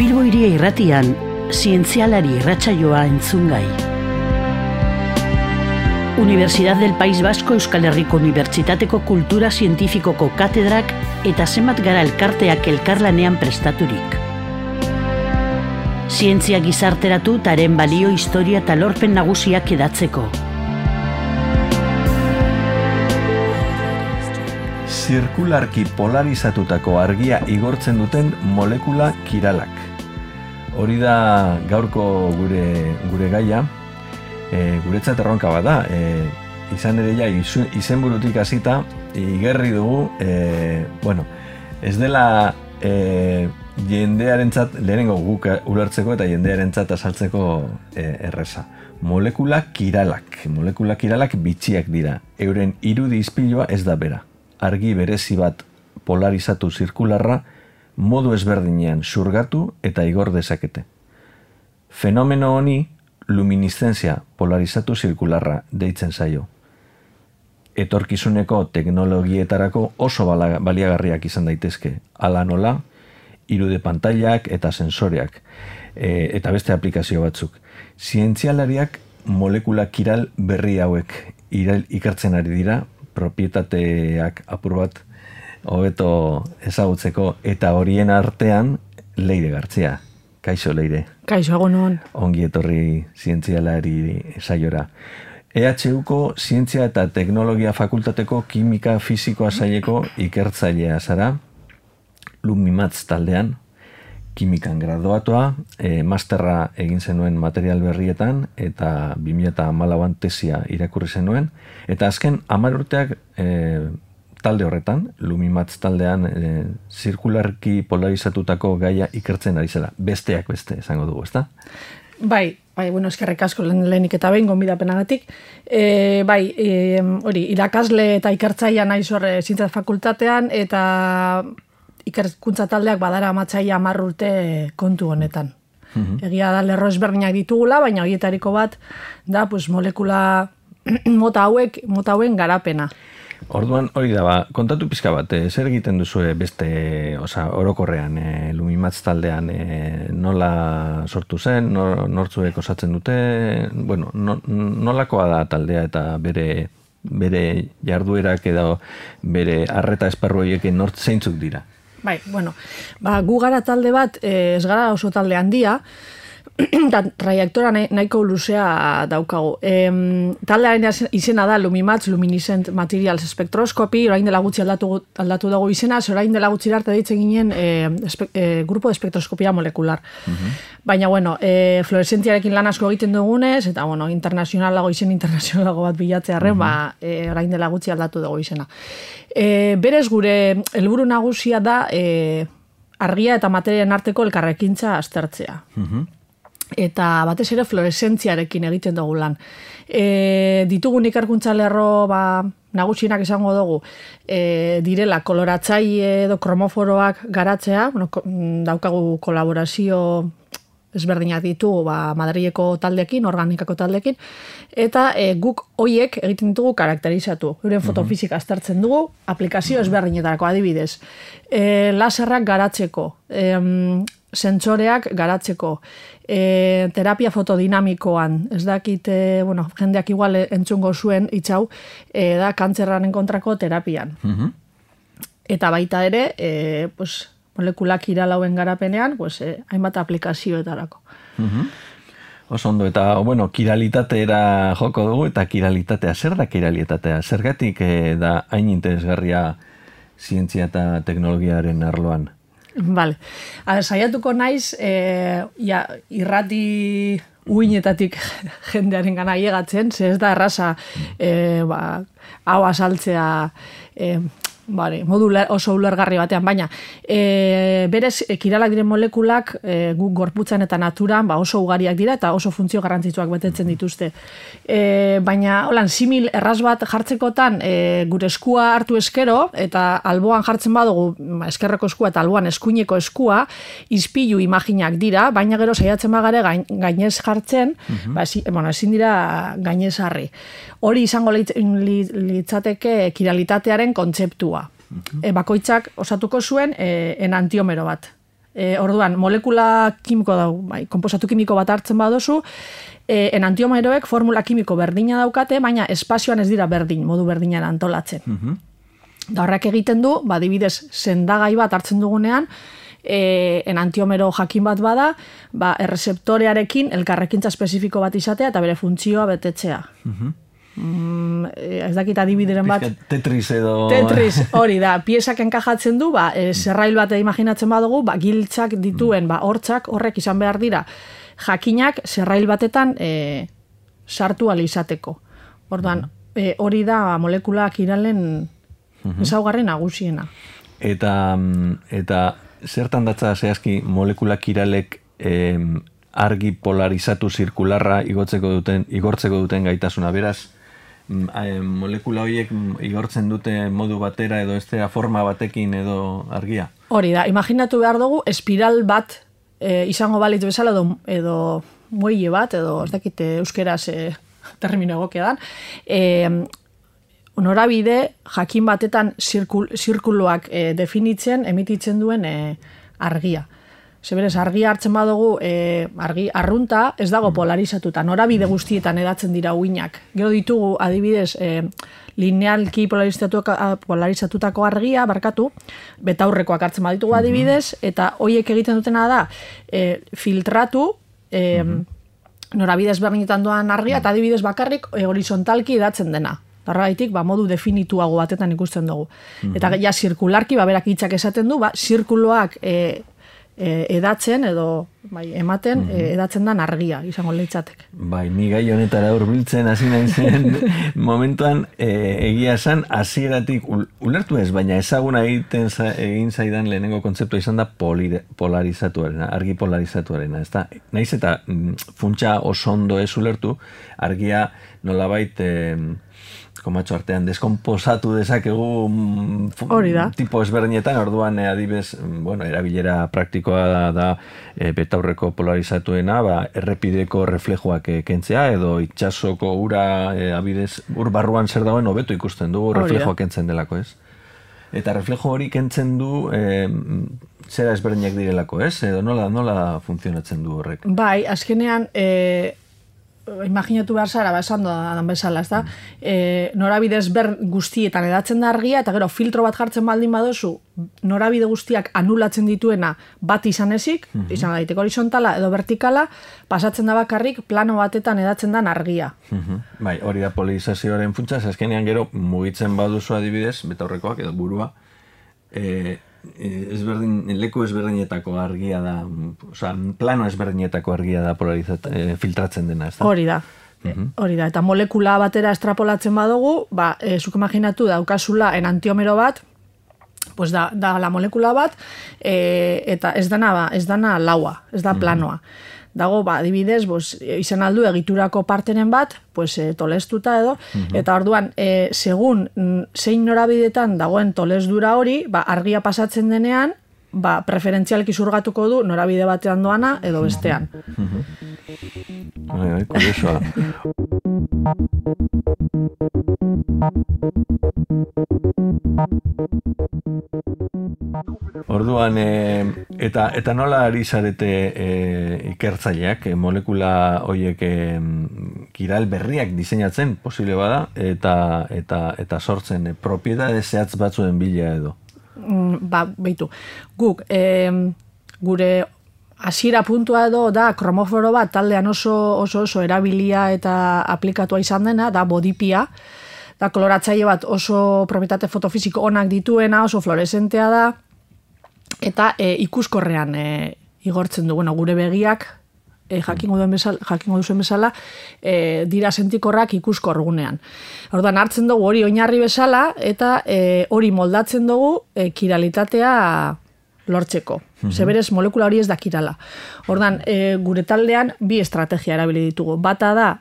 Bilbo Hiria Irratian, zientzialari irratsaioa entzungai. Universidad del País Vasco Euskal Herriko Unibertsitateko Kultura Zientifikoko katedrak eta zenbat gara elkarteak elkarlanean prestaturik. Zientzia gizarteratu taren balio, historia eta lorpen nagusiak edatzeko. Zirkularki polarizatutako argia igortzen duten molekula kiralak. Hori da gaurko gure gaia. Guretzat erronka bat da, izan ere ja izenburutik hasita igerri dugu, ez dela jendearentzat lehenengo guk ulertzeko eta jendearentzat azaltzeko erreza. Molekula kiralak bitxiak dira, euren irudi ispilua ez da bera. Argi berezi bat polarizatu zirkularra modu ezberdinean xurgatu eta igor dezakete. Fenomeno honi luminiszentzia polarizatu zirkularra deitzen zaio. Etorkizuneko teknologietarako oso baliagarriak izan daitezke, hala nola, irude pantailak eta sensoreak, eta beste aplikazio batzuk. Zientzialariak molekula kiral berri hauek ikertzen ari dira, propietateak apur bat hobeto ezagutzeko, eta horien artean Leire Gartzia. Kaixo, Leire. Kaixo, egunon. Ongi etorri zientzialari saiora. EHUko Zientzia eta Teknologia Fakultateko Kimika Fisikoa saileko ikertzailea zara, Lumimatz taldean, kimikan graduatua, masterra egin zenuen material berrietan, eta 2014an tesia irakurri zenuen, eta azken 10 urteak talde horretan, Lumimatz taldean, zirkularki polarizatutako gaia ikertzen ari zela. Besteak beste, esango dugu, ezta? Bai, eskerrik asko lehenik eta behin gonbidapenagatik. Hori, irakasle eta ikertzaia naiz hor Zientzia fakultatean, eta ikerkuntza taldeak badara amatzaia 10 urte kontu honetan. Egia da lerro ezberdinak ditugula, baina horietariko bat da molekula mota hauen garapena. Orduan, hori da, kontatu pizka bat, zer egiten duzue beste, orokorrean, Lumimatz taldean, nola sortu zen, nortzuek osatzen dute, nolakoa da taldea eta bere jarduerak edo bere arreta esparru horiekin zeintzuk dira? Gu gara talde bat, ez gara oso talde handia, trajektora nahiko luzea daukagu. Taldearen izena da Lumimatz, Luminescent Materials Spectroscopy, orain dela gutxi aldatu dago izena, orain dela gutxi arte deitzen ginen grupo de espectroskopia molekular. Baina, fluorescentziarekin lan asko egiten dugunez, eta, izen internazionalago bat bilatzearen, orain dela gutxi aldatu dago izena. Berez gure helburu nagusia da argia eta materiaren arteko elkarrekintza aztertzea. Eta batez ere fluoresentziarekin egiten dugu lan. Ditugun ikerkuntza lerro nagusienak esango dugu direla koloratzaile edo kromoforoak garatzea, daukagu kolaborazio ezberdinak ditugu Madrileko taldekin, organikako taldekin, eta guk hoiek egiten ditugu karakterizatu. Euren fotofisika aztertzen dugu, aplikazio ezberdinetarako adibidez. Laserrak garatzeko, sentsoreak garatzeko, terapia fotodinamikoan, ez dakit, jendeak igual entzungo zuen itxau, da kantzerraren kontrako terapian. Eta baita ere, molekula kiral hauen garapenean, hainbat aplikazioetarako. Oso ondo, eta, kiralitatera joko dugu, eta kiralitatea, zer da kiralitatea? Zergatik da hain interesgarria zientzia eta teknologiaren arloan? Saiatuko naiz, irrati uinetatik jendearen gana llegatzen, ez da erraza hau azaltzea modu oso ulergarri batean, baina berez kiralak diren molekulak guk gorputzan eta naturan oso ugariak dira eta oso funtzio garrantzitsuak betetzen dituzte. Baina simil erraz bat jartzekotan gure eskua hartu eskero eta alboan jartzen badugu eskerreko eskua eta alboan eskuineko eskua ispilu imaginak dira, baina gero saiatzen bagare gainez jartzen, ezin dira gainez harri. Hori izango litzateke kiralitatearen kontzeptua. Bakoitzak osatuko zuen enantiomero bat. Orduan, molekula kimiko konposatu kimiko bat hartzen badozu, enantiomeroek formula kimiko berdina daukate, baina espazioan ez dira berdin, modu berdinan antolatzen. Da horrek egiten du, adibidez, sendagai bat hartzen dugunean, enantiomero jakin bat bada, errezeptorearekin elkarrekintza espezifiko bat izatea eta bere funtzioa betetzea. Ez dakit adibideren bat. Tetris edo... Tetris, hori da. Piezak enkajatzen du, zerrail bat imaginatzen badugu, giltzak dituen, hortzak horrek izan behar dira. Jakinak zerrail batetan sartu alizateko. Orduan, hori da molekula kiralen ezaugarri nagusiena. Eta zertan datza zehazki molekula kiralek argi polarizatu zirkularra igortzeko duten gaitasuna. Beraz, molekula horiek igortzen dute modu batera edo estera forma batekin edo argia? Hori da, imaginatu behar dugu espiral bat izango balitz bezala edo muelle bat, edo ez dakite euskeraz termino egokia dan, norabide jakin batetan zirkuloak definitzen, emititzen duen argia. Zeberez, argia hartzen badugu, argi arrunta ez dago polarizatuta, norabide guztietan edatzen dira uinak. Gero ditugu, adibidez, linealki polarizatutako argia, betaurrekoak hartzen baditugu adibidez, eta hoiek egiten dutena da, filtratu, norabide ezberdinetan doan argia, eta adibidez bakarrik horizontalki edatzen dena. Horregaitik, modu definituago batetan ikusten dugu. Eta ja, zirkularki, berak hitzak esaten du, zirkuloak edatzen edo ematen edatzen dan argia izango leitzatek. Ni gai honetara hurbiltzen hasi naizen momentuan egia esan hasieratik ulertu ez, baina ezaguna egin zaidan lehenengo kontzeptua izan da polarizatuarena, argi polarizatuarena, ezta? Naiz eta funtsa oso ondo ez ulertu, argia nolabait komatxo artean deskomposatu dezakegu tipo ezberdinetan, orduan adibez, erabilera praktikoa da betaurreko polarizatuena, errepideko reflejoak kentzea, edo itsasoko ura, abidez, ur barruan zer dagoen hobeto ikusten dugu reflejoak kentzen delako, ez? Eta reflejo hori kentzen du zera ezberdinak direlako, ez? Edo nola funtzionatzen du horrek? Bai, azkenean, imaginatu behar zara, esan doan bezala, ez da? Norabide guztietan edatzen da argia, eta gero filtro bat jartzen baldin badozu, norabide guztiak anulatzen dituena bat izan ezik, izan daiteke horizontala edo vertikala, pasatzen da bakarrik plano batetan edatzen dan argia. Bai, hori da polarizazioaren funtsa, azkenean gero mugitzen baduzu adibidez, betaurrekoak edo burua, leku ezberdinetako argia da, plano ezberdinetako argia da filtratzen dena, ez da? Hori da, eta molekula batera estrapolatzen badugu, zuk imaginatu daukazula enantiomero bat, pues da la molekula bat, eta ez dana laua, ez da planoa. Dago, adibidez, izan aldu egiturako partenen bat, tolestuta edo, eta orduan, segun zein norabidetan dagoen tolesdura hori, argia pasatzen denean, preferentzialki zurgatuko du norabide batean doana edo bestean. Kuriosoa. Orduan, eta nola ari zarete ikertzaileak, molekula horiek kiral berriak diseinatzen, posible bada, eta sortzen propiedade zehatz batzuen bila edo? Beitu, guk, gure hasiera puntua edo da kromoforo bat taldean oso erabilia eta aplikatua izan dena, da bodipia, da koloratzaile bat oso propietate fotofisiko onak dituena, oso fluorescentea da, eta ikuskorrean igortzen du, gure begiak, jakingo duzuen bezala, dira sentikorrak ikuskorgunean. Orduan hartzen dugu hori oinarri bezala, eta hori moldatzen dugu kiralitatea lortzeko. Zeberez, molekula hori ez da kirala. Orduan, gure taldean bi estrategia erabili ditugu. Bata da,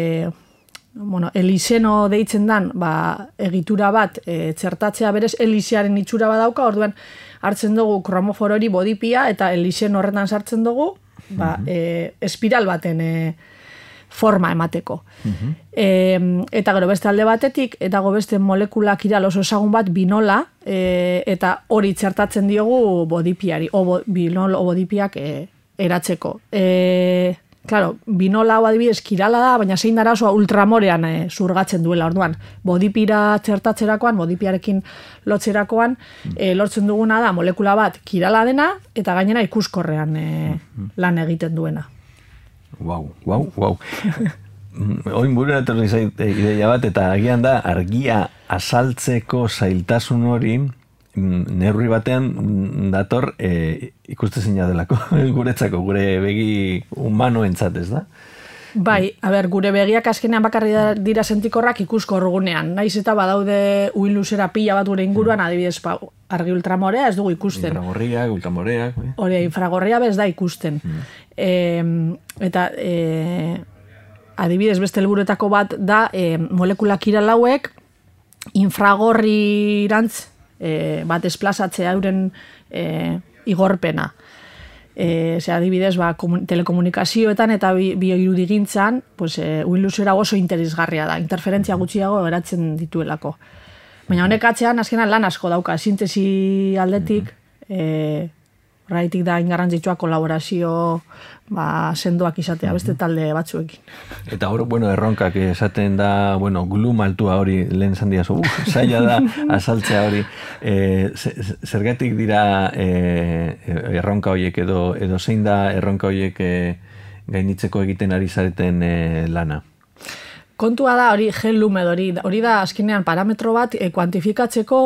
eliseno deitzen dan, egitura bat txertatzea berez elisearen itxura badauka, orduan hartzen dugu kromoforo hori bodipia, eta eliseno horretan sartzen dugu, espiral baten forma emateko. Eta gero beste alde batetik, eta beste molekula kiral oso ezagun bat binola, eta hori txertatzen diogu bodipiari, binol o bodipiak eratzeko. Claro, binola hau adibidez kirala da, baina zein dara oso ultramorean zurgatzen duela, orduan. Bodipira txertatzerakoan, bodipiarekin lotzerakoan, lortzen duguna da molekula bat kirala dena, eta gainera ikuskorrean lan egiten duena. Wow. Oin burura etorri zait ideia bat, eta agian da argia azaltzeko zailtasun hori, neurri batean dator ikustezina delako guretzako, gure begi humanoentzat, ez da? Bai, gure begiak azkenean bakarri dira sentikorrak ikuskorgunean. Naiz eta badaude uin luzera pila bat gure inguruan, adibidez, argi ultramorea ez dugu ikusten. Infragorriak, ultramoreak. Hori, infragorria bez da ikusten. Eta adibidez, beste helburuetako bat da molekula kiral hauek infragorrirantz bat esplazatzea euren igorpena. Adibidez, telekomunikazioetan eta bioirudigintzan, uin luzera oso interesgarria da, interferentzia gutxiago geratzen dituelako. Baina honek atzean, azkenan lan asko dauka, sintesi aldetik, horregatik da ingarrantzitsua kolaborazio sendoak izatea, beste talde batzuekin. Eta hor, erronkak esaten da, glum altua hori lehen esan diazu, zaila da azaltzea hori. Zergatik dira erronka horiek edo zein da erronka horiek gainitzeko egiten ari zareten lana? Kontua da hori gen-lum edo hori da azkenean parametro bat kuantifikatzeko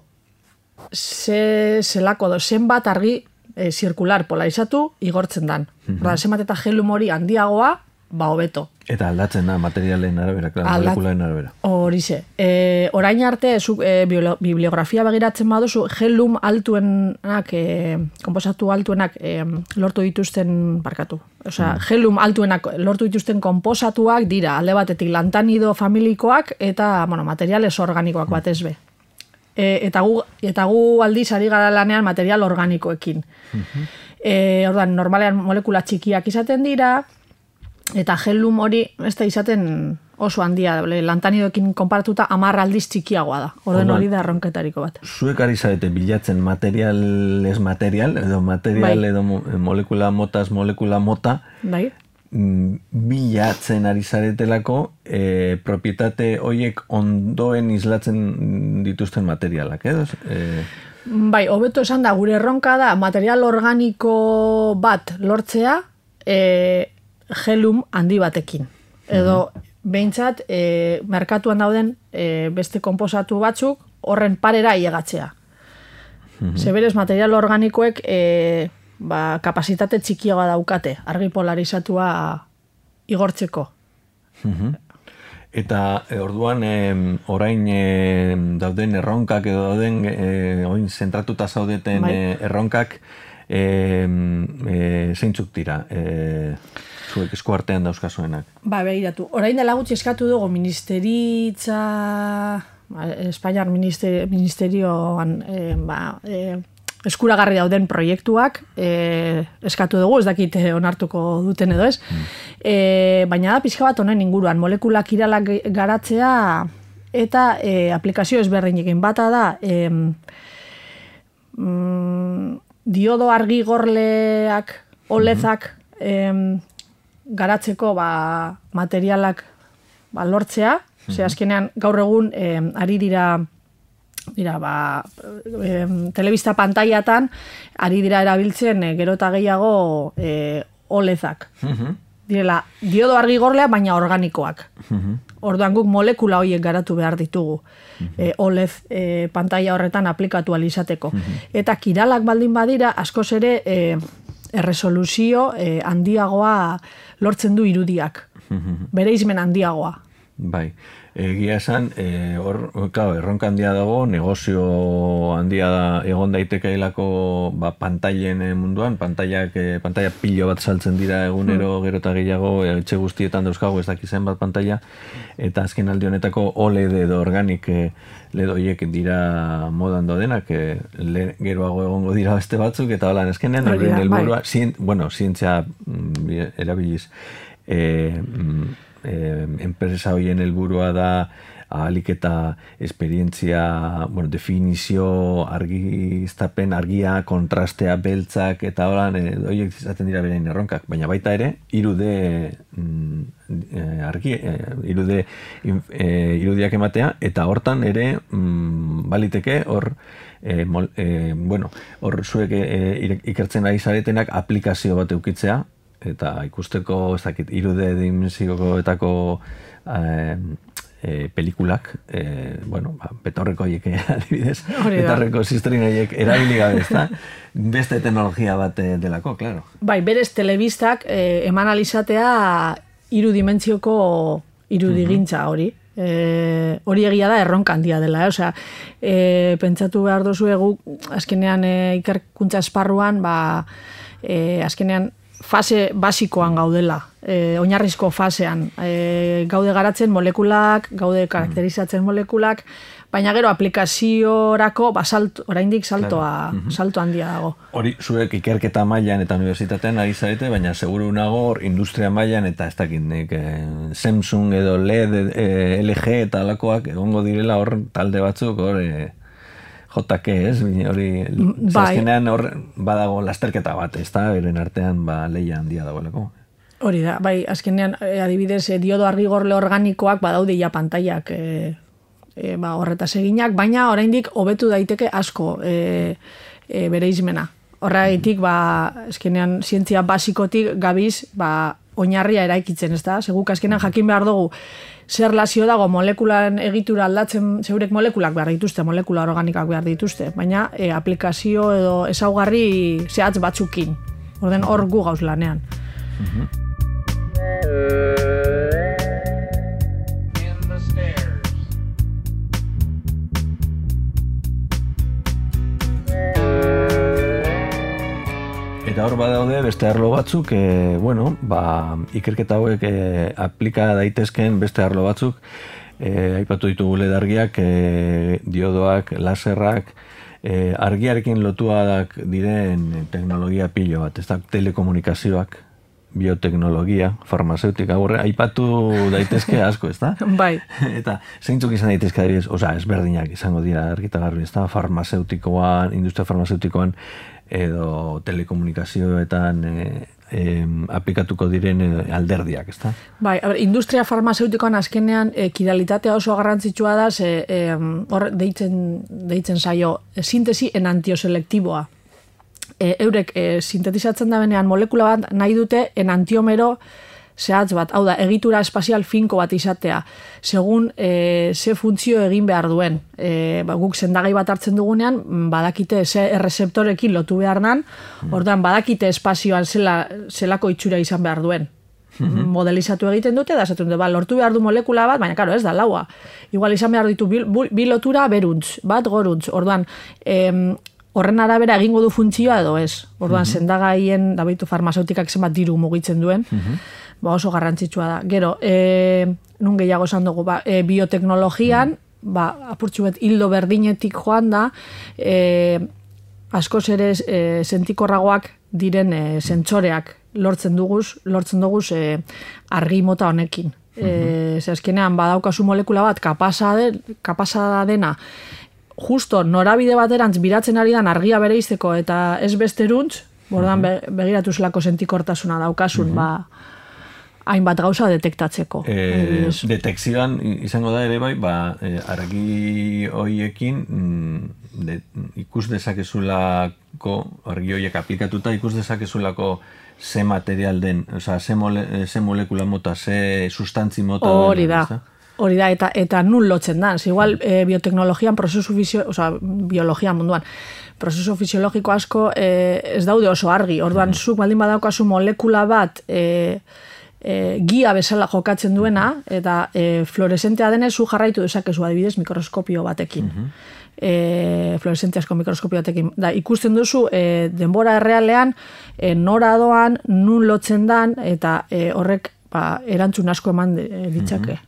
zelako zenbat argi zirkular polarizatu igortzen dan. Zenbat eta gen-lum hori handiagoa, hobeto. Eta aldatzen da materialen arabera, molekularen arabera. Horixe. Orain arte, bibliografia begiratzen baduzu, gen-lum altuenak, komposatu altuenak lortu dituzten, gen-lum altuenak lortu dituzten komposatuak dira, alde batetik lantanido familikoak eta materiales organikoak batez be. Eta gu aldiz ari gara lanean material organikoekin. Orduan, normalean molekula txikiak izaten dira, eta gen-lum hori ez da izaten oso handia, lantanidoekin konparatuta 10 aldiz txikiagoa da. Orduan hori da erronketariko bat. Zuek ari zarete bilatzen material ez material, edo material edo molekula motaz molekula mota, bilatzen ari zaretelako propietate horiek ondoen islatzen dituzten materialak, edo? Bai, hobeto esan da, gure erronka da material organiko bat lortzea gen-lum handi batekin. Edo, behintzat, merkatuan dauden beste konposatu batzuk horren parera iegatzea. Zeberez, material organikoek kapasitate txikiagoa daukate, argi polarizatua igortzeko. Eta orduan orain dauden erronkak edo dauden oin zentratuta zaudeten erronkak zeintzuk dira zuek esku artean dauzkazuenak? Begiratu, orain dela gutxi eskatu dugu ministeritza Espainiar ministerioan eskuragarri dauden proiektuak eskatu dugu, ez dakit onartuko duten edo ez. Baina da pixka bat honen inguruan, molekula kiralak garatzea eta aplikazio ezberdinekin bata da diodo argi gorleak, OLEDak garatzeko materialak lortzea, azkenean gaur egun ari dira telebista pantailatan ari dira erabiltzen gero eta gehiago OLEDak. Direla, diodo argigorlea, baina organikoak. Orduan guk molekula horiek garatu behar ditugu. OLED pantaila horretan aplikatu alizateko. Eta kiralak baldin badira, askoz ere erresoluzio handiagoa lortzen du irudiak. Bereizmen handiagoa. Bai. Egia esan, erronka handia dago, negozio handia egon daitekeelako pantailen munduan, pantaila pilo bat saltzen dira egunero gero eta gehiago, etxe guztietan dauzkago ez dakizen bat pantaila, eta azken aldi honetako OLED edo organik ledoiek dira modan dodenak, geroago egongo dira beste batzuk, eta holan azkenean, horren helburua, zientzia erabiliz. enpresa horien helburua da ahalik eta esperientzia, definizio, argiztapen, argia, kontrastea, beltzak, eta horan, horiek izaten dira berain erronkak, baina baita ere, irudiak ematea, eta hortan ere, baliteke, hor zuek ikertzen ari zaretenak aplikazio bat eukitzea, eta ikusteko, ez dakit, 3D dimensioetako pelikulak, petorreko horiek adibidez, petorreko ziztrin horiek erabili gabe, ez da? Beste teknologia bat delako, claro. Bai, berez telebistak eman alizatea 3 dimentsioko irudigintza hori. Hori egia da erronka handia dela, osea, pentsatu behar dozu azkenean ikerkuntza esparruan, azkenean fase basikoan gaudela, oinarrizko fasean. Gaude garatzen molekulak, gaude karakterizatzen molekulak, baina gero aplikaziorako oraindik salto handia dago. Hori zuek ikerketa mailan eta unibertsitatean ari zarete, baina seguru nago industria mailan eta ez dakit Samsung edo LED, LG eta alakoak egongo direla hor talde batzuk hor JK, ez? Hori, azkenean hor badago lasterketa bat, ez da? Beren artean leia handia dagoelako. Hori da, bai, azkenean adibidez diodo argigorle organikoak badaude ja pantaiak horretaz eginak, baina oraindik hobetu daiteke asko bereizmena. Horregatik, azkenean zientzia basikotik gabiz, oinarria eraikitzen, ez da? Seguk azkenean jakin behar dugu zer lazio dago molekulan egitura aldatzen, zeurek molekulak behar dituzte, molekula organikak behar dituzte, baina aplikazio edo ezaugarri zehatz batzukin. Orden hor gu gauz lanean. Eta hor badaude beste arlo batzuk, ikerketa hauek aplika daitezken beste arlo batzuk, aipatu ditugu LED-argiak, diodoak, laserrak, argiarekin lotuadak diren teknologia pilo bat, ez da telekomunikazioak, bioteknologia, farmazeutika, aipatu daitezke asko, ez da? Bai. Eta zeintzuk izan daitezke adibidez, ezberdinak izango dira argitagarri, ez da? Farmazeutikoan, industria farmazeutikoan, edo telekomunikazioetan aplikatuko diren alderdiak, ezta? Bai, industria farmazeutikoan azkenean kiralitatea oso garrantzitsua da, hor deitzen zaio sintesi enantioselektiboa. Eurek sintetizatzen da benean molekula bat nahi dute enantiomero zehatz bat, hau da, egitura espazial finko bat izatea, segun ze funtzio egin behar duen. Guk sendagai bat hartzen dugunean, badakite ze errezeptorekin lotu behar dan, orduan badakite espazioan zelako itxura izan behar duen. Modelizatu egiten dute, da esaten dute, lortu behar du molekula bat, baina karo, ez da, laua. Igual izan behar ditu bi lotura beruntz, bat goruntz, orduan, horren arabera egingo du funtzioa edo ez. Orduan, sendagaien, da behitu farmazeutikak zenbat diru mugitzen duen, oso garrantzitsua da. Gero, nun gehiago esan dugu, bioteknologian, apurtxu bet hildo berdinetik joan da, askoz ere sentikorragoak diren sentsoreak lortzen duguz argi mota honekin. Azkenean, badaukazu molekula bat kapasa dena, justo norabide baterantz biratzen ari dan argia bereizteko eta ez besteruntz, bordan begiratu zelako sentikortasuna daukasun, hainbat gauza detektatzeko. Detekzioan izango da ere bai, argi hoiekin ikus dezakezulako, argi hoiek aplikatuta ikus dezakezulako ze material den, ze molekula mota, ze sustantzi mota. Hori da, eta nun lotzen da. Igual, bioteknologian, biologia munduan, prozesu fisiologiko asko ez daude oso argi. Orduan, zuk baldin badaukazu molekula bat gia bezala jokatzen duena, eta fluoresentea denez, zu jarraitu dezakezu adibidez mikroskopio batekin. Fluoresentiazko mikroskopio batekin. Ikusten duzu, denbora errealean, nora doan, nun lotzen dan, eta horrek erantzun asko eman ditzake.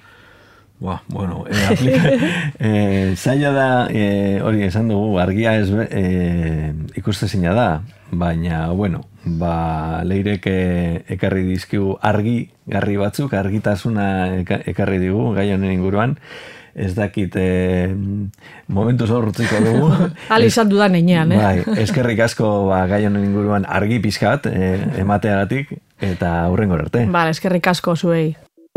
Zaila da, hori esan dugu, argia ikustezina da, baina, Leirek ekarri dizkigu garri batzuk, argitasuna ekarri digu gai honen inguruan. Ez dakit momentuz horretziko dugu. Izan dudan einean, Bai, eskerrik asko gai honen inguruan argi pixkat emateagatik, eta hurrengo arte. Bale, eskerrik asko zuei.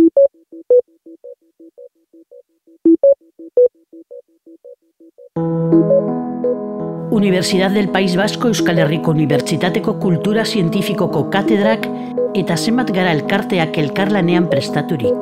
Universidad del País Vasco Euskal Herriko Unibertsitateko Kultura Zientifikoko katedrak eta zenbat gara elkarteak elkarlanean prestaturik.